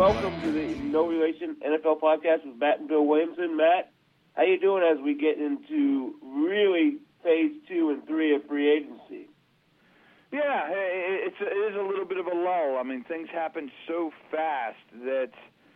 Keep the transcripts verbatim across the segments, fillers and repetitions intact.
welcome to the No Relation N F L podcast with Matt and Bill Williamson. Matt, how you doing as we get into really phase two and three of free agency? Yeah, it's, it is a little bit of a lull. I mean, things happen so fast that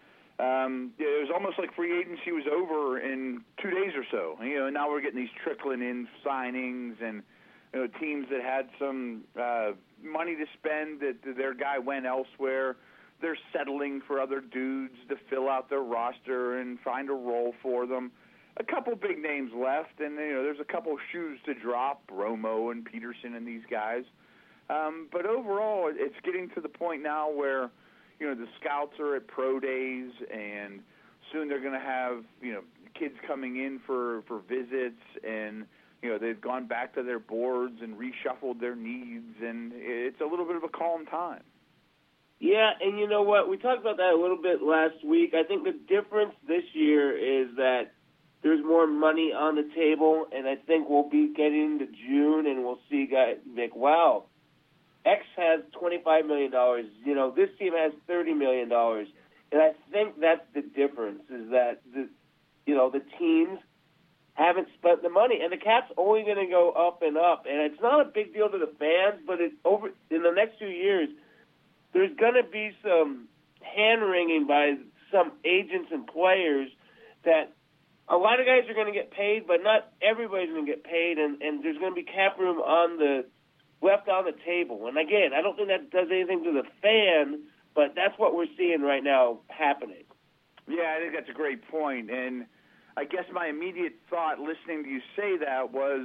um, it was almost like free agency was over in two days or so. You know, now we're getting these trickling in signings and, you know, teams that had some uh, money to spend that their guy went elsewhere. They're settling for other dudes to fill out their roster and find a role for them. A couple big names left, and you know there's a couple shoes to drop, Romo and Peterson and these guys. Um, but overall, it's getting to the point now where you know the scouts are at pro days, and soon they're going to have you know kids coming in for, for visits, and you know they've gone back to their boards and reshuffled their needs, and it's a little bit of a calm time. Yeah, and you know what? We talked about that a little bit last week. I think the difference this year is that there's more money on the table, and I think we'll be getting to June, and we'll see guys like, wow, X has twenty-five million dollars. You know, this team has thirty million dollars. And I think that's the difference is that, the, you know, the teams haven't spent the money, and the cap's only going to go up and up. And it's not a big deal to the fans, but it, over in the next few years, there's going to be some hand-wringing by some agents and players that a lot of guys are going to get paid, but not everybody's going to get paid, and, and there's going to be cap room on the left on the table. And, again, I don't think that does anything to the fan, but that's what we're seeing right now happening. Yeah, I think that's a great point. And I guess my immediate thought listening to you say that was,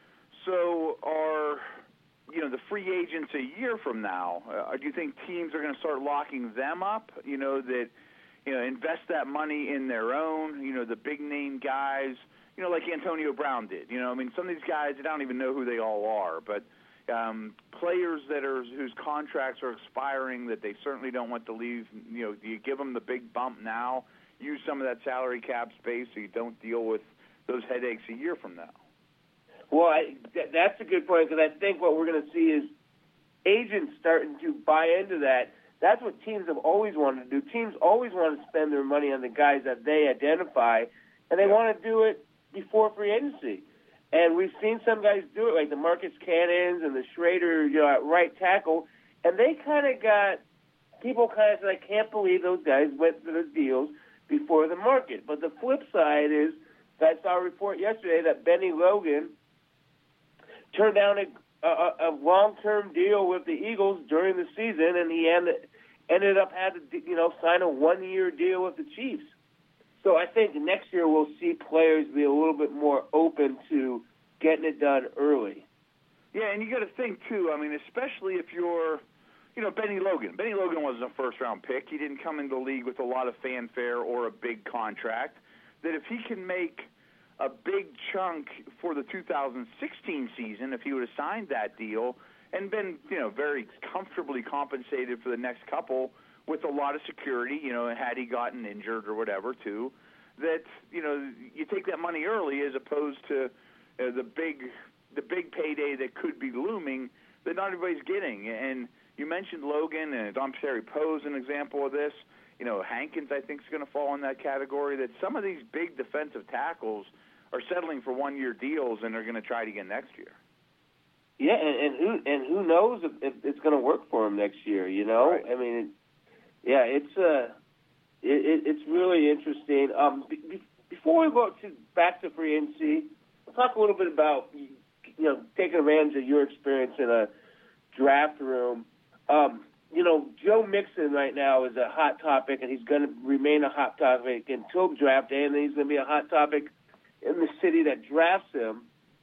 so are – you know, the free agents a year from now, uh, do you think teams are going to start locking them up, you know, that, you know, invest that money in their own, you know, the big-name guys, you know, like Antonio Brown did. You know, I mean, some of these guys, I don't even know who they all are, but um, players that are whose contracts are expiring that they certainly don't want to leave, you know, do you give them the big bump now, use some of that salary cap space so you don't deal with those headaches a year from now? Well, I, th- that's a good point because I think what we're going to see is agents starting to buy into that. That's what teams have always wanted to do. Teams always want to spend their money on the guys that they identify, and they want to do it before free agency. And we've seen some guys do it, like the Marcus Cannons and the Schrader, you know, at right tackle, and they kind of got people kind of said, I can't believe those guys went through those deals before the market. But the flip side is I saw a report yesterday that Benny Logan turned down a, a, a long-term deal with the Eagles during the season, and he ended, ended up had to, you know, sign a one-year deal with the Chiefs. So I think next year we'll see players be a little bit more open to getting it done early. Yeah, and you got to think, too, I mean, especially if you're, you know, Benny Logan. Benny Logan wasn't a first-round pick. He didn't come into the league with a lot of fanfare or a big contract. That if he can make a big chunk for the two thousand sixteen season, if he would have signed that deal and been, you know, very comfortably compensated for the next couple with a lot of security, you know, had he gotten injured or whatever, too, that, you know, you take that money early as opposed to uh, the big the big payday that could be looming that not everybody's getting. And you mentioned Logan, and Dompierre Poe's an example of this. You know, Hankins, I think, is going to fall in that category, that some of these big defensive tackles are settling for one-year deals and are going to try it again next year. Yeah, and, and who and who knows if, if it's going to work for him next year? You know, right. I mean, it, yeah, it's uh, it, it, it's really interesting. Um, be, be, before we go to back to free agency, we'll talk a little bit about you know taking advantage of your experience in a draft room. Um, you know, Joe Mixon right now is a hot topic, and he's going to remain a hot topic until draft day, and then he's going to be a hot topic in the city that drafts him.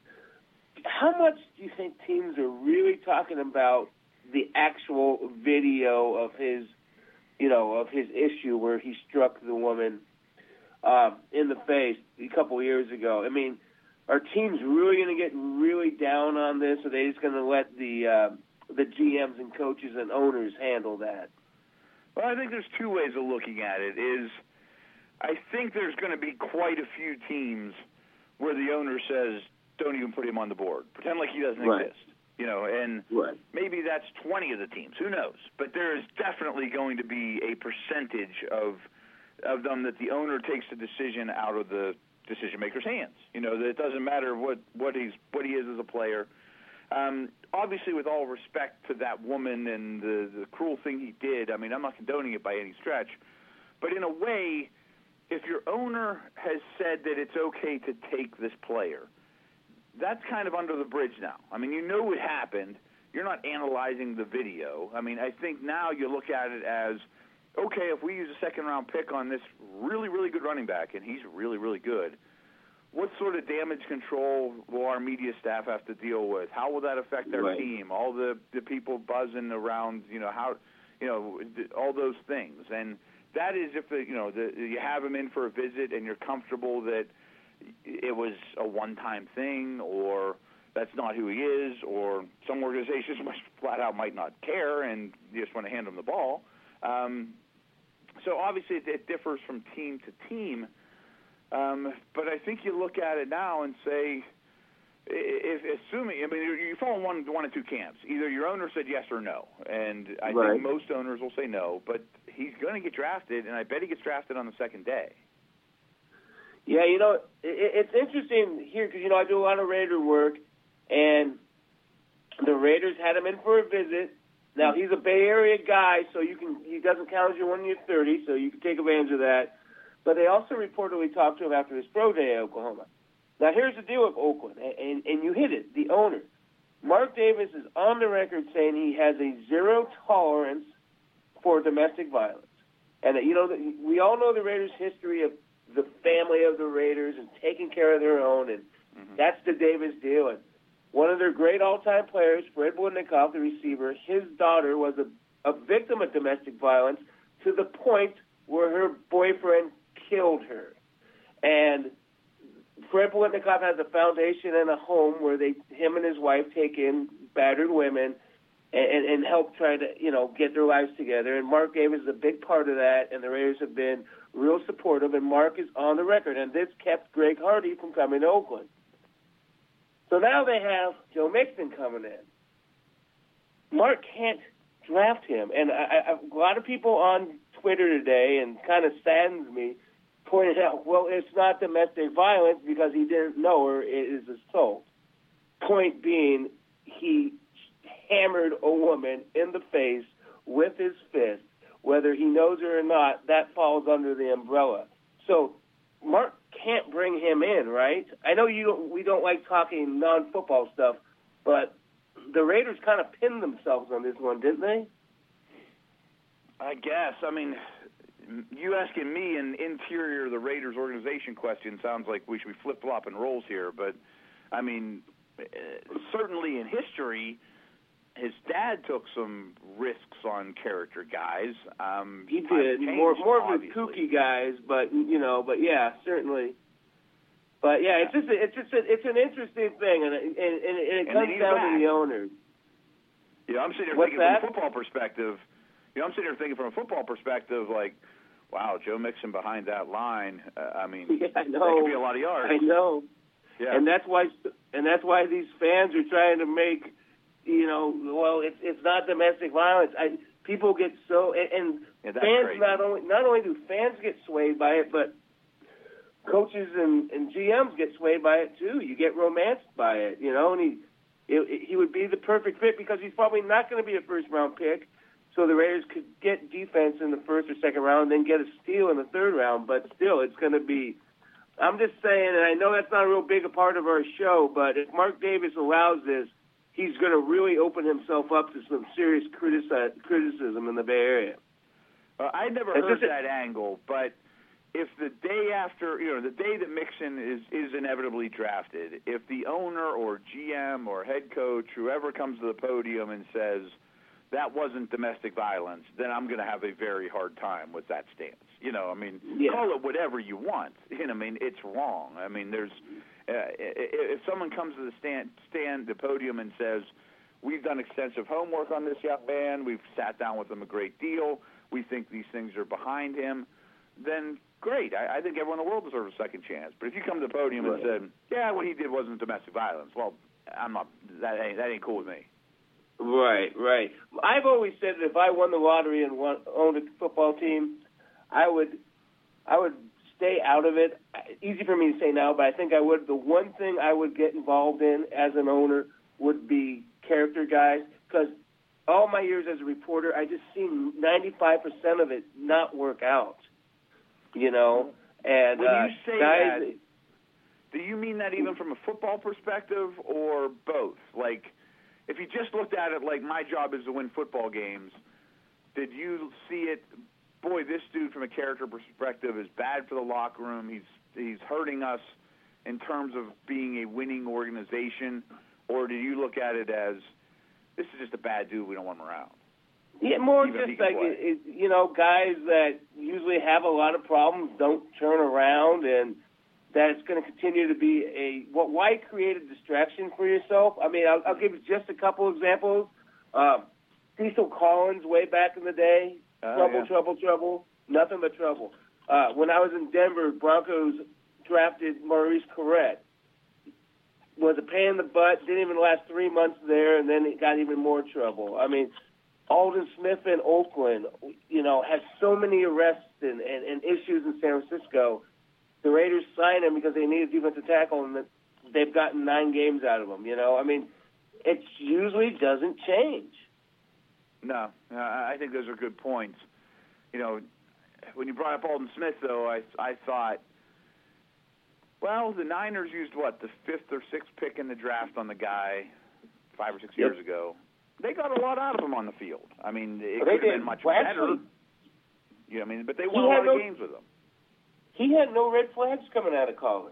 How much do you think teams are really talking about the actual video of his, you know, of his issue where he struck the woman um, in the face a couple of years ago? I mean, are teams really going to get really down on this, or are they just going to let the uh, the G Ms and coaches and owners handle that? Well, I think there's two ways of looking at it. Is I think there's going to be quite a few teams where the owner says, don't even put him on the board. Pretend like he doesn't right. exist. You know, and right. maybe that's twenty of the teams. Who knows? But there is definitely going to be a percentage of of them that the owner takes the decision out of the decision maker's hands. You know, that it doesn't matter what what he's what he is as a player. Um, obviously, with all respect to that woman and the the cruel thing he did, I mean, I'm not condoning it by any stretch, but in a way, if your owner has said that it's okay to take this player, that's kind of under the bridge now. I mean, you know what happened. You're not analyzing the video. I mean, I think now you look at it as, okay, if we use a second-round pick on this really, really good running back, and he's really, really good, what sort of damage control will our media staff have to deal with? How will that affect our right. team? All the, the people buzzing around, you know, how, you know, all those things. And that is if, the, you know, the, you have him in for a visit and you're comfortable that it was a one-time thing, or that's not who he is, or some organizations flat out might not care and you just want to hand him the ball. Um, so obviously it, it differs from team to team, um, but I think you look at it now and say, if assuming, I mean, you fall in one, one of two camps. Either your owner said yes or no, and I right. think most owners will say no, but he's going to get drafted, and I bet he gets drafted on the second day. Yeah, you know, it, it's interesting here because, you know, I do a lot of Raider work, and the Raiders had him in for a visit. Now, he's a Bay Area guy, so you can he doesn't count as your one year thirty, so you can take advantage of that. But they also reportedly talked to him after his pro day at Oklahoma. Now, here's the deal with Oakland, and, and, and you hit it, the owner. Mark Davis is on the record saying he has a zero tolerance for domestic violence. And, you know, we all know the Raiders' history of the family of the Raiders and taking care of their own, and mm-hmm. that's the Davis deal. And one of their great all-time players, Fred Biletnikoff, the receiver, his daughter was a, a victim of domestic violence to the point where her boyfriend killed her. And Fred Biletnikoff has a foundation and a home where they, him and his wife take in battered women and, and, and help try to, you know, get their lives together. And Mark Davis is a big part of that, and the Raiders have been real supportive, and Mark is on the record, and this kept Greg Hardy from coming to Oakland. So now they have Joe Mixon coming in. Mark can't draft him, and I, I, a lot of people on Twitter today, and kind of saddens me, pointed out, well, it's not domestic violence because he didn't know her, it is his told. Point being, he hammered a woman in the face with his fist. Whether he knows her or not, that falls under the umbrella. So Mark can't bring him in, right? I know you don't, we don't like talking non-football stuff, but the Raiders kind of pinned themselves on this one, didn't they? I guess. I mean, you asking me an interior of the Raiders organization question sounds like we should be flip-flopping roles here, but, I mean, certainly in history, his dad took some risks on character guys. Um, he did more more of the kooky guys, but you know, but yeah, certainly. But yeah, it's just a, it's just a, it's an interesting thing, and and, and, and it comes down to the owner. Yeah, I'm sitting here What's thinking that? from a football perspective. You know, I'm sitting here thinking from a football perspective, like, wow, Joe Mixon behind that line. Uh, I mean, yeah, I know. that could be a lot of yards. I know. Yeah. And that's why and that's why these fans are trying to make. You know, well, it's it's not domestic violence. I people get so and, and yeah, fans crazy. not only not only do fans get swayed by it, but coaches and, and G Ms get swayed by it too. You get romanced by it, you know. And he it, he would be the perfect fit because he's probably not going to be a first round pick. So the Raiders could get defense in the first or second round, and then get a steal in the third round. But still, it's going to be. I'm just saying, and I know that's not a real big a part of our show, but if Mark Davis allows this, he's going to really open himself up to some serious critici- criticism in the Bay Area. Uh, I never it's heard just, that angle, but if the day after, you know, the day that Mixon is, is inevitably drafted, if the owner or G M or head coach, whoever comes to the podium and says that wasn't domestic violence, then I'm going to have a very hard time with that stance. You know, I mean, yeah. call it whatever you want. You know, I mean, it's wrong. I mean, there's uh, if someone comes to the stand, stand, the podium and says, we've done extensive homework on this young man, we've sat down with him a great deal, we think these things are behind him, then great. I, I think everyone in the world deserves a second chance. But if you come to the podium right. and said, yeah, what he did wasn't domestic violence, well, I'm not. That ain't that ain't cool with me. Right, right. I've always said that if I won the lottery and won, owned a football team, I would, I would stay out of it. Easy for me to say now, but I think I would. The one thing I would get involved in as an owner would be character guys, because all my years as a reporter, I just seen ninety-five percent of it not work out. You know, and when uh, you say guys. That, do you mean that even from a football perspective or both? Like, if you just looked at it like my job is to win football games, did you see it, boy, this dude from a character perspective is bad for the locker room, he's he's hurting us in terms of being a winning organization, or did you look at it as, this is just a bad dude, we don't want him around? Yeah, more Even just like, it, it, you know, guys that usually have a lot of problems don't turn around, and that it's going to continue to be a, what, why create a distraction for yourself? I mean, I'll, I'll give you just a couple examples. Uh, Cecil Collins, way back in the day, uh, trouble, yeah. trouble, trouble, nothing but trouble. Uh, when I was in Denver, Broncos drafted Maurice Clarett. Was a pain in the butt, didn't even last three months there, and then it got even more trouble. I mean, Aldon Smith in Oakland, you know, has so many arrests and, and, and issues in San Francisco. The Raiders signed him because they needed defensive tackle, and they've gotten nine games out of him. You know, I mean, it usually doesn't change. No, uh, I think those are good points. You know, when you brought up Aldon Smith, though, I I thought, well, the Niners used what, the fifth or sixth pick in the draft on the guy five or six yep. years ago. They got a lot out of him on the field. I mean, it well, could have been much well, better. Actually, you know, I mean, but they won a lot no, of games with him. He had no red flags coming out of college.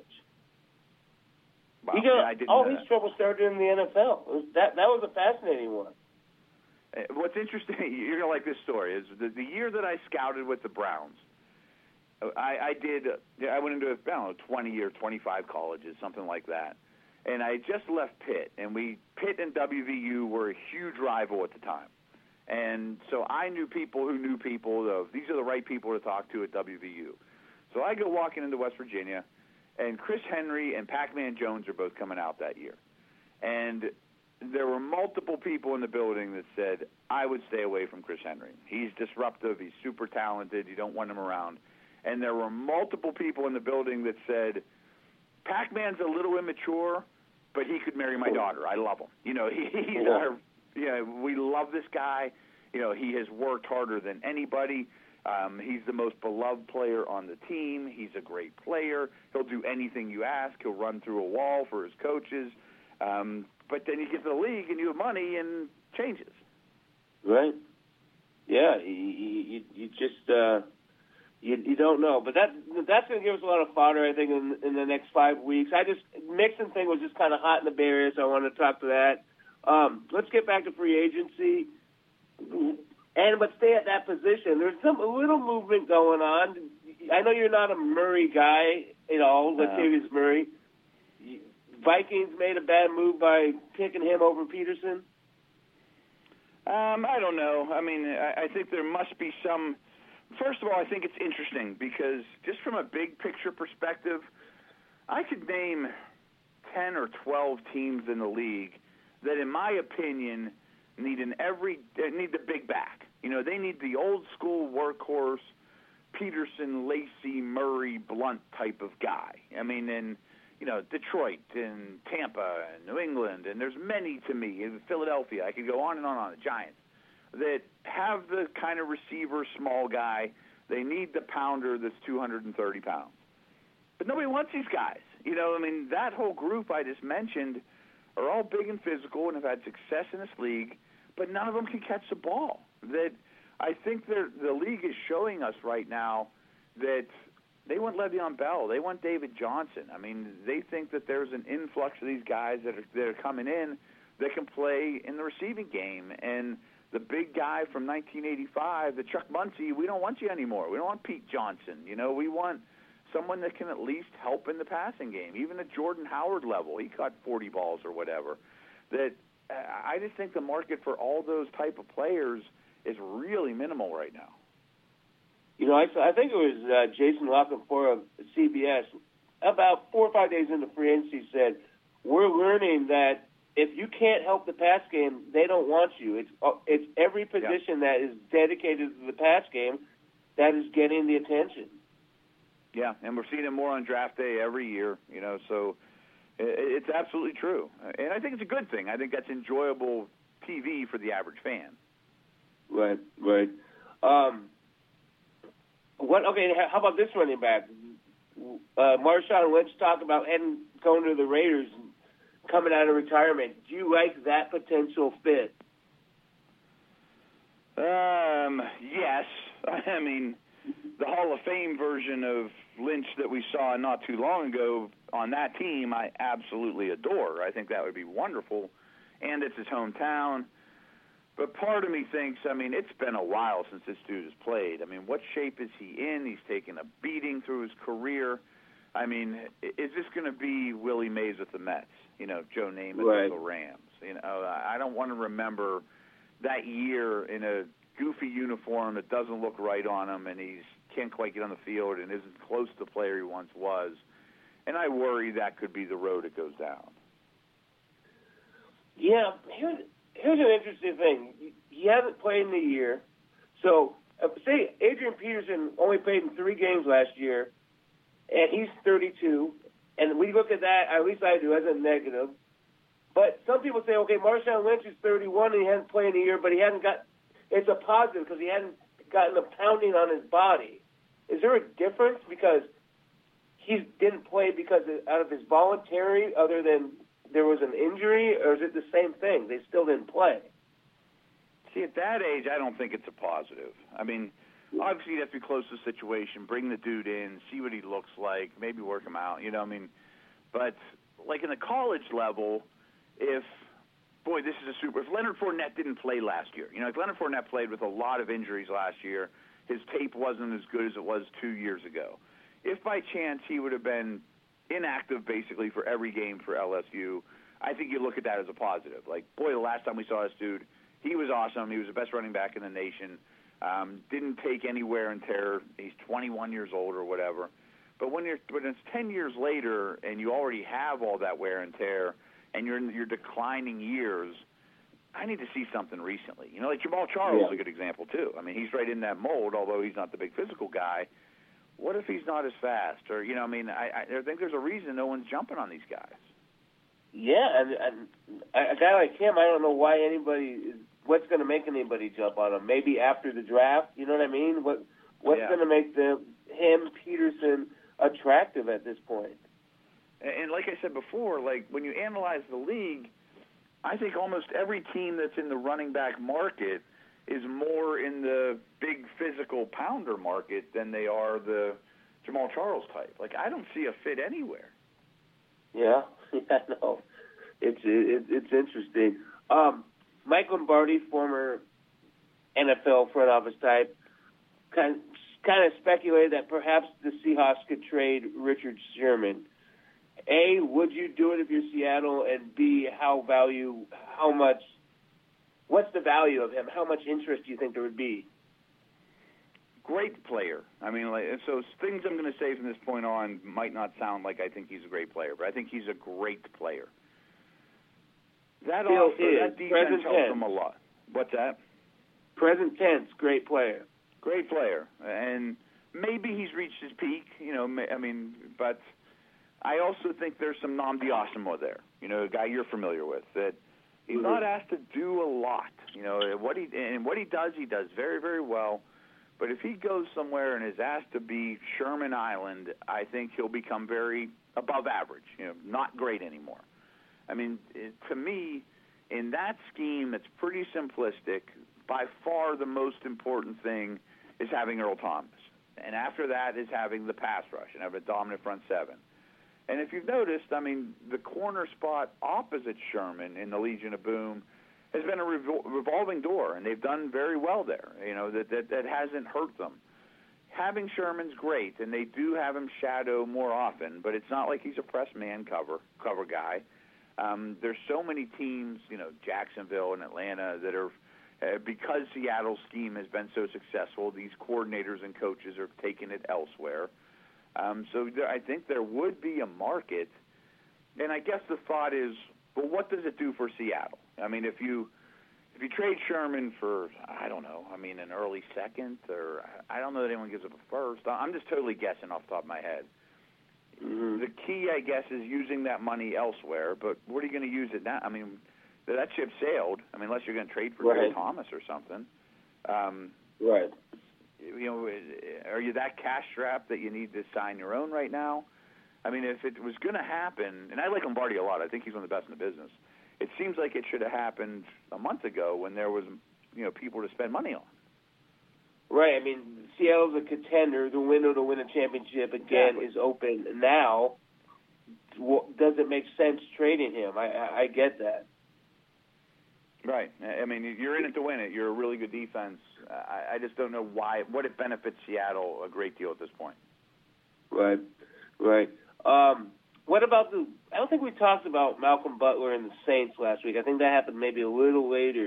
Wow, he got, yeah, I didn't all know his that. trouble started in the N F L. It was that that was a fascinating one. What's interesting, you're going to like this story, is the, the year that I scouted with the Browns, I, I did, I went into, I don't know, twenty or twenty-five colleges, something like that. And I just left Pitt, and we, Pitt and W V U were a huge rival at the time. And so I knew people who knew people of, these are the right people to talk to at W V U. So I go walking into West Virginia, and Chris Henry and Pac-Man Jones are both coming out that year. And there were multiple people in the building that said, I would stay away from Chris Henry. He's disruptive. He's super talented. You don't want him around. And there were multiple people in the building that said, Pac-Man's a little immature, but he could marry my daughter. I love him. You know, he, he's yeah. our, you know, we love this guy. You know, he has worked harder than anybody. Um, he's the most beloved player on the team. He's a great player. He'll do anything you ask. He'll run through a wall for his coaches. Um, but then you get to the league and you have money and changes. Right. Yeah, you, you, you just uh, you, you don't know. But that that's going to give us a lot of fodder, I think, in, in the next five weeks. I just Mixon thing was just kind of hot in the Bay Area, so I wanted to talk to that. Um, let's get back to free agency. And but stay at that position. There's some a little movement going on. I know you're not a Murray guy at all, Latavius uh, Murray. Vikings made a bad move by picking him over Peterson. Um, I don't know. I mean, I, I think there must be some. First of all, I think it's interesting because just from a big picture perspective, I could name ten or twelve teams in the league that, in my opinion, need an every need the big back. You know, they need the old school workhorse, Peterson, Lacey, Murray, Blunt type of guy. I mean, and you know, Detroit and Tampa and New England, and there's many to me in Philadelphia. I could go on and on on the Giants that have the kind of receiver, small guy. They need the pounder that's two hundred thirty pounds, but nobody wants these guys. You know, I mean, that whole group I just mentioned are all big and physical and have had success in this league, but none of them can catch the ball. That I think the league is showing us right now that they want Le'Veon Bell. They want David Johnson. I mean, they think that there's an influx of these guys that are, that are coming in that can play in the receiving game. And the big guy from nineteen eighty-five, the Chuck Muncie, we don't want you anymore. We don't want Pete Johnson. You know, we want someone that can at least help in the passing game, even at Jordan Howard level. He caught forty balls or whatever. That uh, I just think the market for all those type of players is really minimal right now. You know, I, I think it was uh, Jason Lockenford of C B S about four or five days into free agency said, we're learning that if you can't help the pass game, they don't want you. It's it's every position yeah. that is dedicated to the pass game that is getting the attention. Yeah, and we're seeing it more on draft day every year, you know, so it's absolutely true. And I think it's a good thing. I think that's enjoyable T V for the average fan. Right, right. Um, what? Okay, how about this running back? Uh, Marshawn Lynch talked about heading, going to the Raiders and coming out of retirement. Do you like that potential fit? Um, yes. I mean, the Hall of Fame version of Lynch that we saw not too long ago on that team, I absolutely adore. I think that would be wonderful, and it's his hometown. But part of me thinks, I mean, it's been a while since this dude has played. I mean, what shape is he in? He's taken a beating through his career. I mean, is this going to be Willie Mays with the Mets? You know, Joe Namath right. with the Rams. You know, I don't want to remember that year in a goofy uniform that doesn't look right on him, and he can't quite get on the field and isn't close to the player he once was. And I worry that could be the road it goes down. Yeah, here's, here's an interesting thing. He hasn't played in a year. So, uh, say Adrian Peterson only played in three games last year, and he's thirty-two. And we look at that, at least I do, as a negative. But some people say, okay, Marshawn Lynch is thirty-one and he hasn't played in a year, but he hasn't got – it's a positive because he hadn't gotten a pounding on his body. Is there a difference because he didn't play because of, out of his voluntary other than there was an injury, or is it the same thing? They still didn't play. See, at that age, I don't think it's a positive. I mean, obviously you have to be close to the situation, bring the dude in, see what he looks like, maybe work him out, you know what I mean? But, like, in the college level, if, boy, this is a super, if Leonard Fournette didn't play last year, you know, if Leonard Fournette played with a lot of injuries last year, his tape wasn't as good as it was two years ago. If by chance he would have been inactive basically for every game for L S U, I think you look at that as a positive. Like, boy, the last time we saw this dude, he was awesome. He was the best running back in the nation. Um, didn't take any wear and tear. He's twenty-one years old or whatever. But when you're when it's ten years later and you already have all that wear and tear and you're in your declining years, I need to see something recently. You know, like Jamal Charles yeah. is a good example too. I mean, he's right in that mold, although he's not the big physical guy. What if he's not as fast? Or, you know, I mean, I, I think there's a reason no one's jumping on these guys. Yeah, and, and a guy like him, I don't know why anybody is, what's going to make anybody jump on him. Maybe after the draft, you know what I mean? What What's yeah. going to make the him, Peterson, attractive at this point? And, and like I said before, like when you analyze the league, I think almost every team that's in the running back market is more in the big physical pounder market than they are the Jamal Charles type. Like, I don't see a fit anywhere. Yeah, yeah, no. It's it, it's interesting. Um, Mike Lombardi, former N F L front office type, kind kind of speculated that perhaps the Seahawks could trade Richard Sherman. A, would you do it if you're Seattle? And B, how value, how much, what's the value of him? How much interest do you think there would be? Great player. I mean, like, so things I'm going to say from this point on might not sound like I think he's a great player, but I think he's a great player. That Still also, is. that defense Present helps tense. him a lot. What's that? Present tense, great player. Great player. And maybe he's reached his peak, you know, I mean, but I also think there's some Nnamdi Asomugha there, you know, a guy you're familiar with, that he's mm-hmm. not asked to do a lot. You know, what he and what he does, he does very, very well. But if he goes somewhere and is asked to be Sherman Island, I think he'll become very above average, you know, not great anymore. I mean, it, to me, in that scheme that's pretty simplistic, by far the most important thing is having Earl Thomas. And after that is having the pass rush and have a dominant front seven. And if you've noticed, I mean, the corner spot opposite Sherman in the Legion of Boom has been a revol- revolving door, and they've done very well there. You know, that, that that hasn't hurt them. Having Sherman's great, and they do have him shadow more often, but it's not like he's a press man cover cover guy. Um, there's so many teams, you know, Jacksonville and Atlanta, that are, uh, because Seattle's scheme has been so successful, these coordinators and coaches are taking it elsewhere. Um, so there, I think there would be a market, and I guess the thought is, But what does it do for Seattle? I mean, if you if you trade Sherman for, I don't know, I mean, an early second, or I don't know that anyone gives up a first. I'm just totally guessing off the top of my head. Mm-hmm. The key, I guess, is using that money elsewhere. But what are you going to use it now? I mean, that ship sailed. I mean, unless you're going to trade for right. Joe Thomas or something. Um, right. You know, are you that cash strapped that you need to sign your own right now? I mean, if it was going to happen, and I like Lombardi a lot. I think he's one of the best in the business. It seems like it should have happened a month ago when there was, you know, people to spend money on. Right. I mean, Seattle's a contender. The window to win a championship, again, exactly. is open now. Does it make sense trading him? I, I, I get that. Right. I mean, you're in it to win it. You're a really good defense. I, I just don't know why, what it benefits Seattle a great deal at this point. Right. Right. Um, what about the – I don't think we talked about Malcolm Butler and the Saints last week. I think that happened maybe a little later.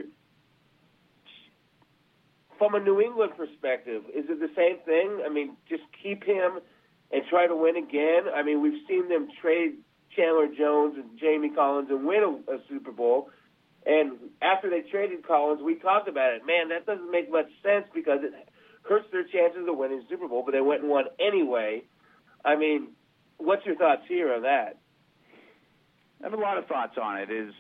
From a New England perspective, is it the same thing? I mean, just keep him and try to win again? I mean, we've seen them trade Chandler Jones and Jamie Collins and win a, a Super Bowl. And after they traded Collins, we talked about it. Man, that doesn't make much sense because it hurts their chances of winning the Super Bowl, but they went and won anyway. I mean, what's your thoughts here on that? I have a lot of thoughts on it. Is,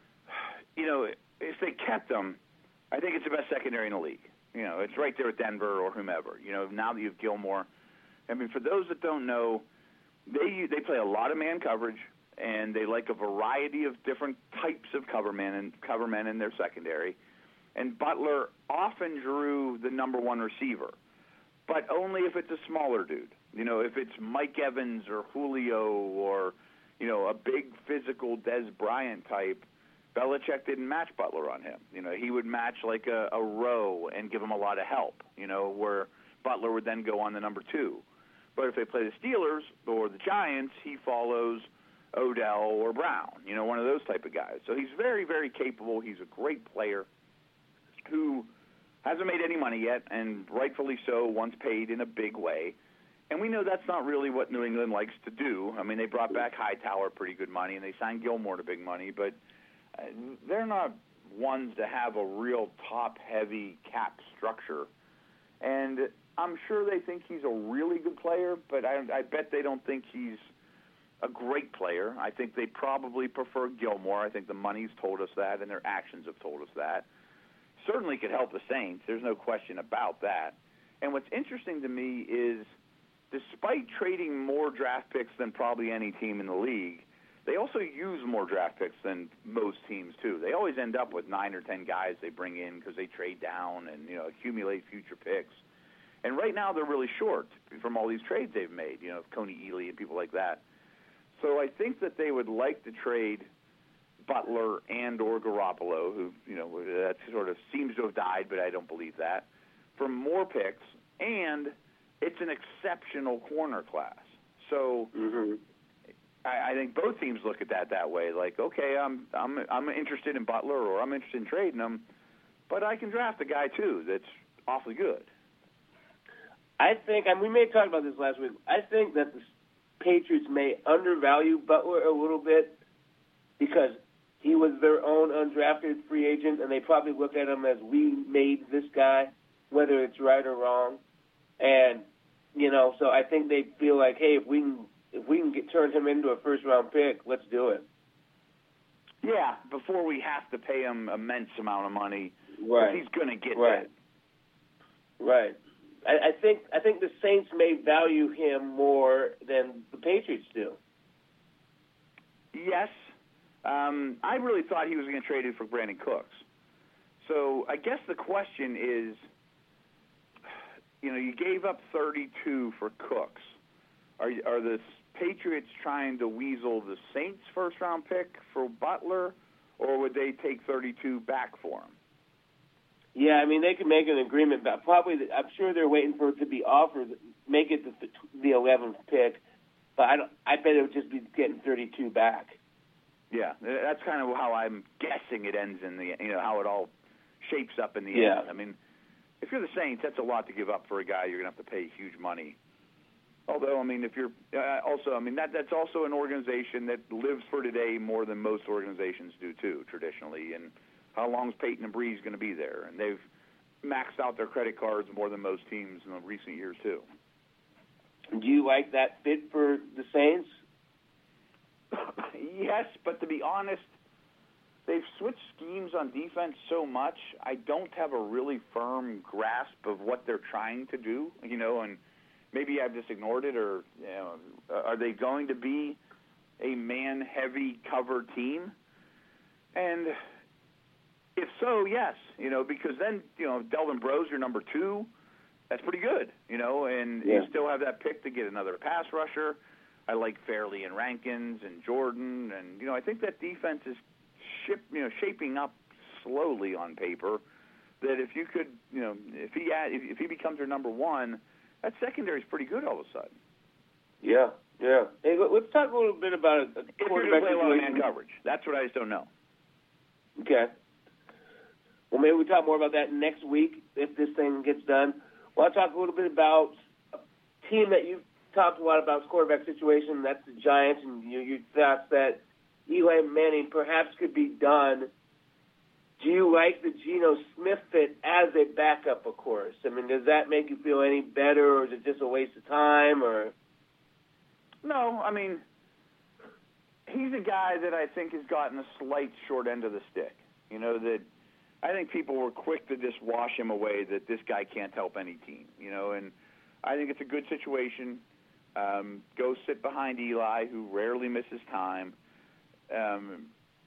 you know, if they kept them, I think it's the best secondary in the league. You know, it's right there with Denver or whomever. You know, now that you have Gilmore. I mean, for those that don't know, they they play a lot of man coverage, and they like a variety of different types of cover men and cover men in their secondary. And Butler often drew the number one receiver, but only if it's a smaller dude. You know, if it's Mike Evans or Julio or, you know, a big physical Des Bryant type, Belichick didn't match Butler on him. You know, he would match like a, a Rowe and give him a lot of help, you know, where Butler would then go on the number two. But if they play the Steelers or the Giants, he follows Odell or Brown, you know, one of those type of guys. So he's very, very capable. He's a great player who hasn't made any money yet, and rightfully so, once paid in a big way. And we know that's not really what New England likes to do. I mean, they brought back Hightower pretty good money, and they signed Gilmore to big money, but uh, they're not ones to have a real top-heavy cap structure. And I'm sure they think he's a really good player, but I, I bet they don't think he's a great player. I think they probably prefer Gilmore. I think the money's told us that, and their actions have told us that. Certainly could help the Saints. There's no question about that. And what's interesting to me is, despite trading more draft picks than probably any team in the league, they also use more draft picks than most teams, too. They always end up with nine or ten guys they bring in because they trade down and, you know, accumulate future picks. And right now they're really short from all these trades they've made, you know, Coney Ely and people like that. So I think that they would like to trade Butler and or Garoppolo, who, you know, that sort of seems to have died, but I don't believe that, for more picks, and it's an exceptional corner class. So mm-hmm. I, I think both teams look at that that way. Like, okay, I'm I'm I'm interested in Butler or I'm interested in trading him, but I can draft a guy too that's awfully good. I think, and we may have talked about this last week, I think that the Patriots may undervalue Butler a little bit because he was their own undrafted free agent, and they probably look at him as, we made this guy, whether it's right or wrong. And, you know, so I think they feel like, hey, if we can if we can get, turn him into a first-round pick, let's do it. Yeah, before we have to pay him immense amount of money, right. he's going to get right. that. Right. I, I think I think the Saints may value him more than the Patriots do. Yes. Um, I really thought he was going to trade it for Brandon Cooks. So I guess the question is, you know, you gave up thirty-two for Cooks. Are are the Patriots trying to weasel the Saints' first-round pick for Butler, or would they take thirty-two back for him? Yeah, I mean, they could make an agreement, but probably, I'm sure they're waiting for it to be offered, make it the, the eleventh pick, but I don't. I bet it would just be getting thirty-two back. Yeah, that's kind of how I'm guessing it ends in the, you know, how it all shapes up in the yeah. end. I mean, if you're the Saints, that's a lot to give up for a guy you're going to have to pay huge money. Although, I mean, if you're uh, also, I mean, that that's also an organization that lives for today more than most organizations do, too, traditionally. And how long is Peyton and Breeze going to be there? And they've maxed out their credit cards more than most teams in the recent years, too. Do you like that fit for the Saints? Yes, but to be honest, they've switched schemes on defense so much, I don't have a really firm grasp of what they're trying to do, you know, and maybe I've just ignored it, or you know, are they going to be a man-heavy cover team? And if so, yes, you know, because then, you know, Delvin Breaux's your number two. That's pretty good, you know, and yeah. you still have that pick to get another pass rusher. I like Fairley and Rankins and Jordan, and, you know, I think that defense is ship, you know, shaping up slowly on paper, that if you could, you know, if he add, if, if he becomes your number one, that secondary is pretty good all of a sudden. Yeah, yeah. Hey, let's talk a little bit about a if you're going to play a lot of man coverage. That's what I just don't know. Okay. Well, maybe we talk more about that next week if this thing gets done. Well, I'll talk a little bit about a team that you've talked a lot about, its quarterback situation. That's the Giants, and you, you thought that Eli Manning perhaps could be done. Do you like the Geno Smith fit as a backup, of course? I mean, does that make you feel any better, or is it just a waste of time? Or No, I mean, he's a guy that I think has gotten a slight short end of the stick. You know, that I think people were quick to just wash him away, that this guy can't help any team, you know, and I think it's a good situation. Um, go sit behind Eli, who rarely misses time. Um,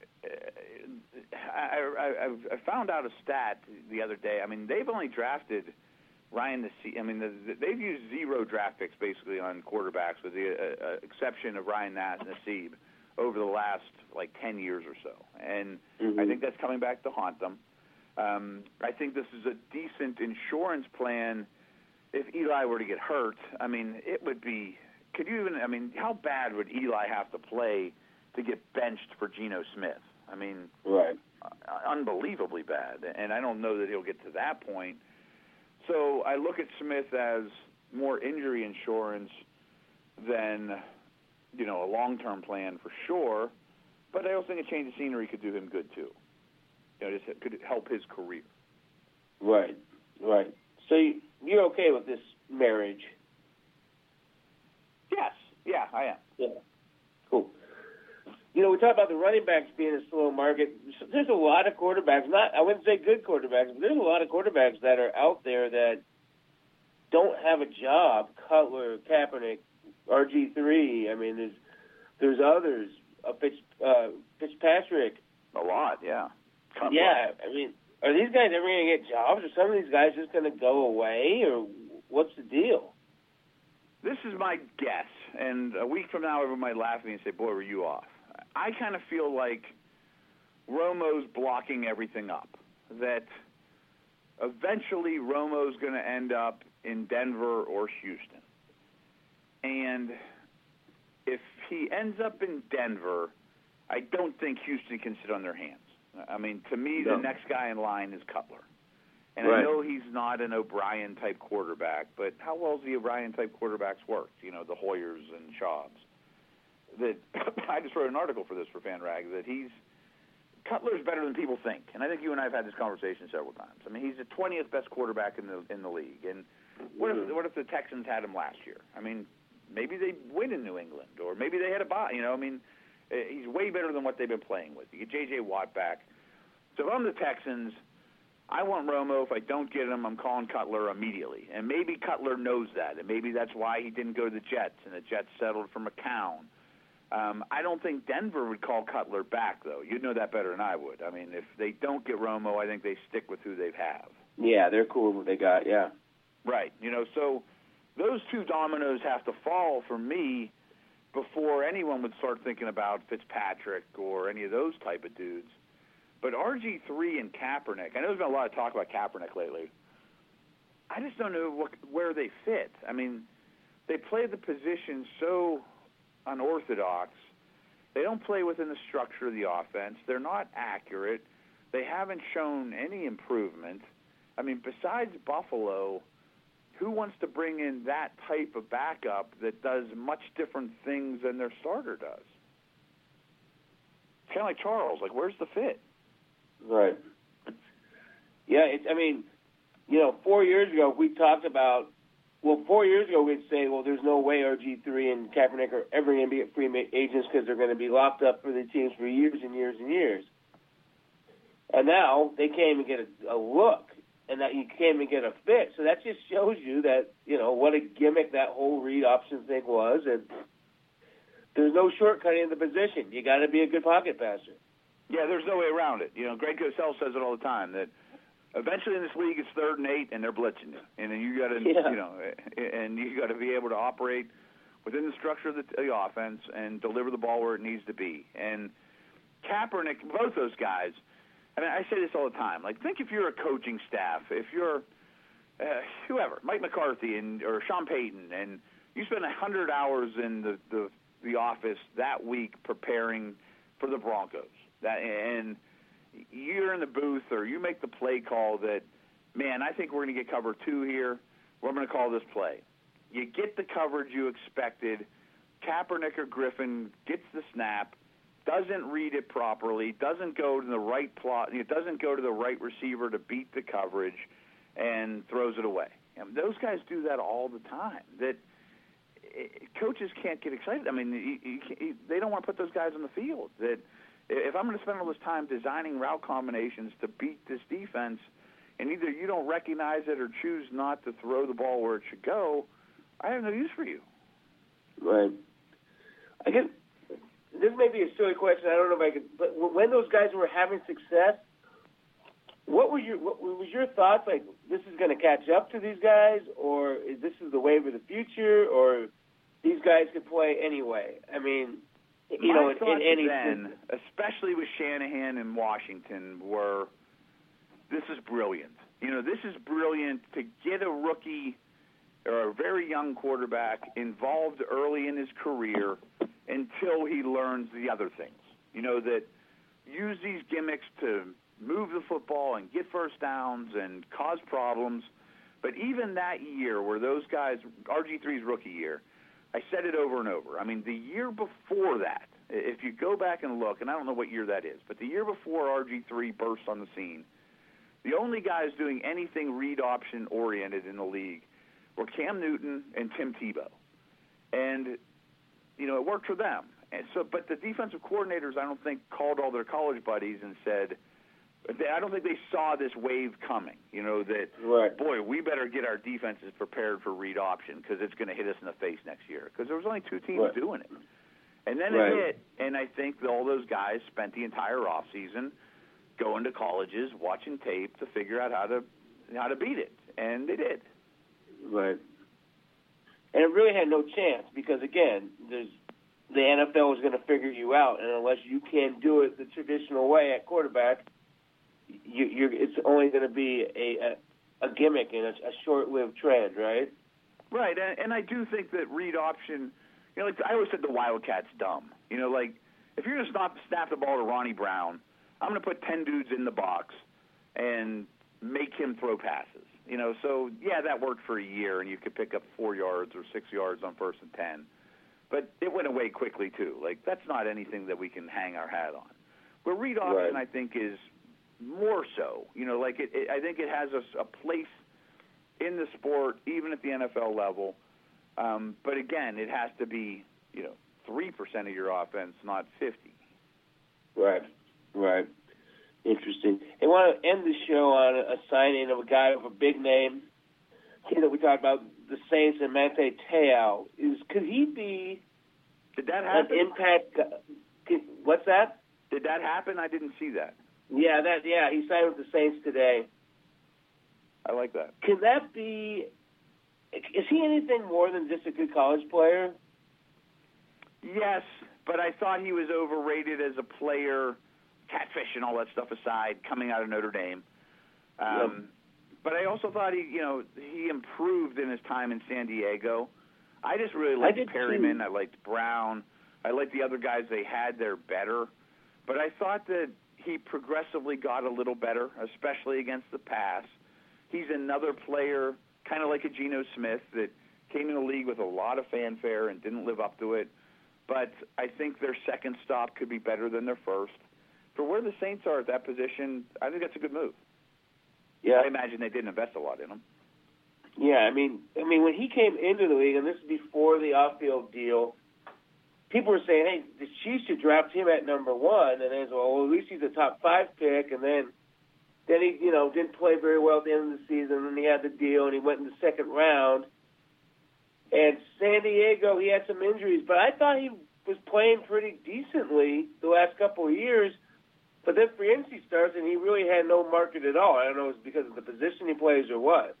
I, I, I found out a stat the other day. I mean, they've only drafted Ryan Nassib. I mean, the, the, they've used zero draft picks basically on quarterbacks, with the uh, uh, exception of Ryan Nassib, over the last like ten years or so. And mm-hmm. I think that's coming back to haunt them. Um, I think this is a decent insurance plan. If Eli were to get hurt, I mean, it would be. Could you even? I mean, how bad would Eli have to play to get benched for Geno Smith? I mean, right. uh, unbelievably bad. And I don't know that he'll get to that point. So I look at Smith as more injury insurance than, you know, a long-term plan for sure. But I also think a change of scenery could do him good too. You know, just could help his career. Right, right. So you, you're okay with this marriage? Yes. Yeah, I am. Yeah. Cool. You know, we talk about the running backs being a slow market. There's a lot of quarterbacks, not I wouldn't say good quarterbacks, but there's a lot of quarterbacks that are out there that don't have a job. Cutler, Kaepernick, R G three. I mean, there's there's others. Uh, Fitz, uh, Fitzpatrick. A lot, yeah. Come yeah, on. I mean, are these guys ever going to get jobs? Are some of these guys just going to go away, or what's the deal? This is my guess, and a week from now, everyone might laugh at me and say, boy, were you off. I kind of feel like Romo's blocking everything up, that eventually Romo's going to end up in Denver or Houston. And if he ends up in Denver, I don't think Houston can sit on their hands. I mean, to me, no. the next guy in line is Cutler. And right. I know he's not an O'Brien-type quarterback, but how well has the O'Brien-type quarterbacks worked? You know, the Hoyers and Schaubs. That I just wrote an article for this for FanRag, that he's Cutler's better than people think. And I think you and I have had this conversation several times. I mean, he's the twentieth best quarterback in the in the league. And what if what if the Texans had him last year? I mean, maybe they win in New England, or maybe they had a bye. You know, I mean, he's way better than what they've been playing with. You get J J Watt back. So if I'm the Texans, I want Romo. If I don't get him, I'm calling Cutler immediately. And maybe Cutler knows that, and maybe that's why he didn't go to the Jets, and the Jets settled for McCown. Um, I don't think Denver would call Cutler back, though. You'd know that better than I would. I mean, if they don't get Romo, I think they stick with who they have. Yeah, they're cool with what they got, yeah. Right. You know, so those two dominoes have to fall for me before anyone would start thinking about Fitzpatrick or any of those type of dudes. But R G three and Kaepernick, I know there's been a lot of talk about Kaepernick lately. I just don't know what, where they fit. I mean, they play the position so unorthodox. They don't play within the structure of the offense. They're not accurate. They haven't shown any improvement. I mean, besides Buffalo, who wants to bring in that type of backup that does much different things than their starter does? It's kind of like Charles. Like, where's the fit? Right. Yeah, it's, I mean, you know, four years ago, we talked about, well, four years ago, we'd say, well, there's no way R G three and Kaepernick are ever going to be free agents because they're going to be locked up for the teams for years and years and years. And now they can't even get a, a look, and that you can't even get a fit. So that just shows you that, you know, what a gimmick that whole read option thing was. And there's no shortcutting in the position. You got to be a good pocket passer. Yeah, there's no way around it. You know, Greg Cosell says it all the time, that eventually in this league it's third and eight, and they're blitzing you. And then you got to, yeah. you know, and you got to be able to operate within the structure of the, the offense and deliver the ball where it needs to be. And Kaepernick, both those guys, I mean, I say this all the time. Like, think if you're a coaching staff, if you're uh, whoever, Mike McCarthy and or Sean Payton, and you spend a hundred hours in the, the the office that week preparing for the Broncos, that and you're in the booth or you make the play call that, man, I think we're going to get cover two here. We're going to call this play. You get the coverage you expected. Kaepernick or Griffin gets the snap, doesn't read it properly, doesn't go to the right plot, it doesn't go to the right receiver to beat the coverage, and throws it away. And those guys do that all the time. That coaches can't get excited. I mean, you, you, they don't want to put those guys on the field. That if I'm going to spend all this time designing route combinations to beat this defense, and either you don't recognize it or choose not to throw the ball where it should go, I have no use for you. Right. I guess this may be a silly question. I don't know if I could. But when those guys were having success, what were your what was your thoughts? Like, this is going to catch up to these guys, or is this is the wave of the future, or these guys could play anyway? I mean, you My know, in, thoughts in any then, especially with Shanahan in Washington, were this is brilliant. You know, this is brilliant to get a rookie or a very young quarterback involved early in his career until he learns the other things. You know, that use these gimmicks to move the football and get first downs and cause problems. But even that year where those guys, R G three's rookie year, I said it over and over. I mean, the year before that, if you go back and look, and I don't know what year that is, but the year before R G three burst on the scene, the only guys doing anything read option oriented in the league were Cam Newton and Tim Tebow. And, you know, it worked for them. And so, but the defensive coordinators, I don't think, called all their college buddies and said, I don't think they saw this wave coming, you know, that, right. boy, we better get our defenses prepared for read option because it's going to hit us in the face next year. Because there was only two teams right. doing it. And then right. it hit, and I think that all those guys spent the entire offseason going to colleges, watching tape to figure out how to how to beat it. And they did. Right. And it really had no chance because, again, there's the N F L was going to figure you out, and unless you can do it the traditional way at quarterback, you, you're, it's only going to be a, a, a gimmick and a, a short-lived trend, right? Right, and, and I do think that read option, you know, like I always said the Wildcat's dumb. You know, like if you're going to snap, snap the ball to Ronnie Brown, I'm going to put ten dudes in the box and make him throw passes. You know, so, yeah, that worked for a year, and you could pick up four yards or six yards on first and ten. But it went away quickly, too. Like, that's not anything that we can hang our hat on. But read option, right. I think, is more so. You know, like, it, it, I think it has a, a place in the sport, even at the N F L level. Um, but, again, it has to be, you know, three percent of your offense, not fifty. Right, right. Interesting. I want to end the show on a signing of a guy with a big name. Kid that we talked about, the Saints, and Manti Te'o. Is could he be? Did that happen? An impact? Could, what's that? Did that happen? I didn't see that. Yeah, that. Yeah, he signed with the Saints today. I like that. Can that be? Is he anything more than just a good college player? Yes, but I thought he was overrated as a player. Catfish and all that stuff aside, coming out of Notre Dame. Um, yep. But I also thought he, you know, he improved in his time in San Diego. I just really liked Perryman. Too. I liked Brown. I liked the other guys they had there better. But I thought that he progressively got a little better, especially against the pass. He's another player kind of like a Geno Smith that came in the league with a lot of fanfare and didn't live up to it. But I think their second stop could be better than their first. For where the Saints are at that position, I think that's a good move. Yeah, I imagine they didn't invest a lot in him. Yeah, I mean, I mean, when he came into the league, and this is before the off-field deal, people were saying, "Hey, the Chiefs should draft him at number one," and then, well, at least he's a top five pick. And then, then he, you know, didn't play very well at the end of the season. And he had the deal, and he went in the second round. And San Diego, he had some injuries, but I thought he was playing pretty decently the last couple of years. But then free agency starts, and he really had no market at all. I don't know if it's because of the position he plays or what.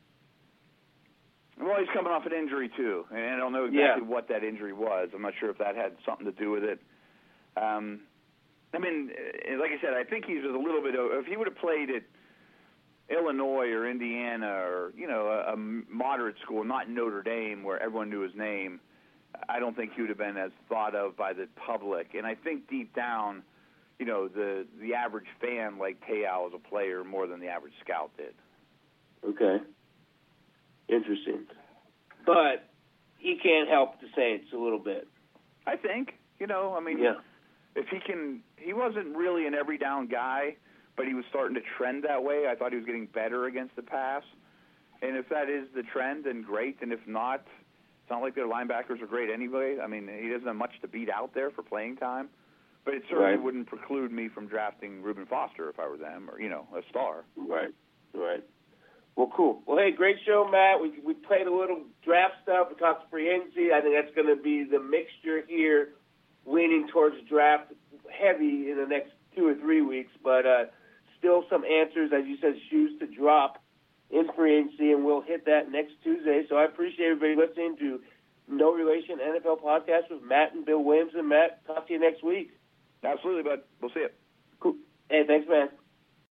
Well, he's coming off an injury, too, and I don't know exactly yeah. what that injury was. I'm not sure if that had something to do with it. Um, I mean, like I said, I think he's a little bit – if he would have played at Illinois or Indiana or, you know, a, a moderate school, not Notre Dame where everyone knew his name, I don't think he would have been as thought of by the public. And I think deep down – you know, the the average fan liked Te'o as a player more than the average scout did. Okay. Interesting. But he can't help the Saints a little bit. I think. You know, I mean, yeah. if he can, he wasn't really an every down guy, but he was starting to trend that way. I thought he was getting better against the pass. And if that is the trend, then great. And if not, it's not like their linebackers are great anyway. I mean, he doesn't have much to beat out there for playing time. But it certainly right. wouldn't preclude me from drafting Reuben Foster if I were them, or, you know, a star. Right, right. Well, cool. Well, hey, great show, Matt. We we played a little draft stuff. We talked free agency. I think that's going to be the mixture here, leaning towards draft heavy in the next two or three weeks. But uh, still some answers, as you said, shoes to drop in free agency, and we'll hit that next Tuesday. So I appreciate everybody listening to No Relation N F L Podcast with Matt and Bill Williams. And Matt, talk to you next week. Absolutely, bud. We'll see you. Cool. Hey, thanks, man.